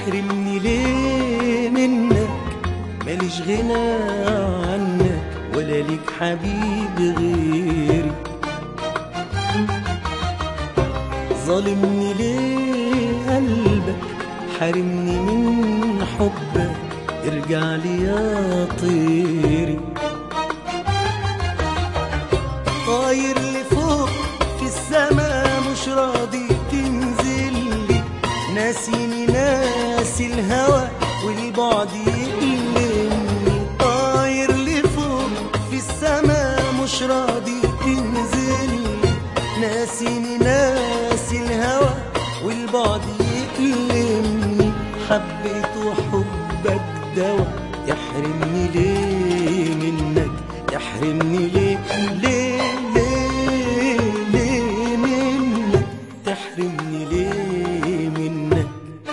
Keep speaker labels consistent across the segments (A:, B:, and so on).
A: تحرمني ليه منك؟ ماليش غنى عنك ولا ليك حبيب غيري. ظالمني ليه قلبك؟ حارمني من حبك، ارجع لي يا طيري. طاير لفوق في السما مش راضي تنزل لي، ناسيني ناسي الهوى والبعد يقلمني. طاير لفوق في السما مش راضي تنزل لي، ناسيني ناسي الهوى والبعد يقلمني. حبيت وحبك دوا، يحرمني ليه منك؟ يحرمني ليه ليه ليه ليه منك؟ تحرمني ليه منك؟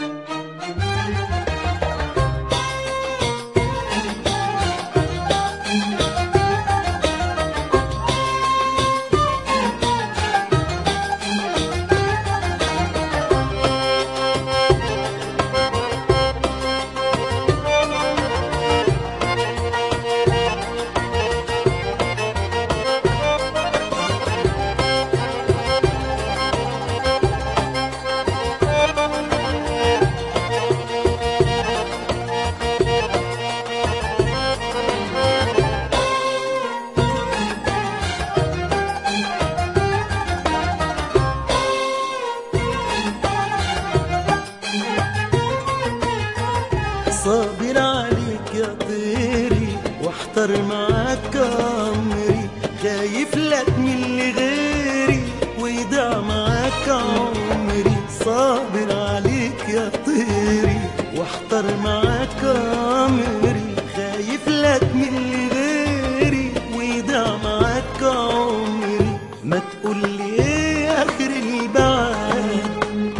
A: صابر عليك يا طيري واحتر معاك عمري، خايف لك من اللي غيري ويضيع معاك عمري. صابر عليك يا طيري واحتر معاك عمري، خايف لك من اللي غيري ويضيع معاك عمري. ما تقولي ايه اخر البعد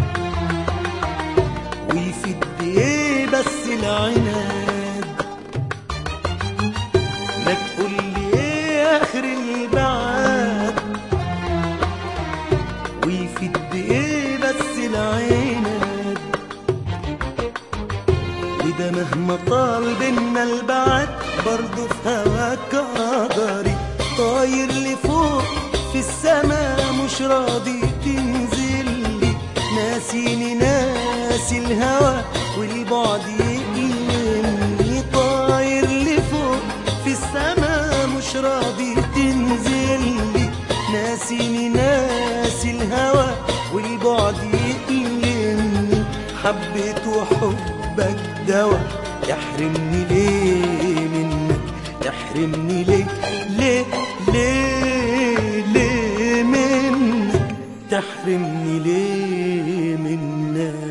A: ويفيد ايه بس العناد؟ ما تقولي ايه اخر البعد ويفيد ايه بس العناد؟ وده مهما طال بينا البعد برضه في هواك قدري. طاير لفوق في السما مش راضي تنزل لي، ناسيني ناسي الهوى والبعد يقلمني. طاير لفوق في السما مش راضي تنزل لي، ناسيني ناسي الهوى والبعد يقلمني. حبيت وحبك دوا، يحرمني ليه منك؟ يحرمني ليه ليه ليه ليه منك؟ تحرمني ليه منك؟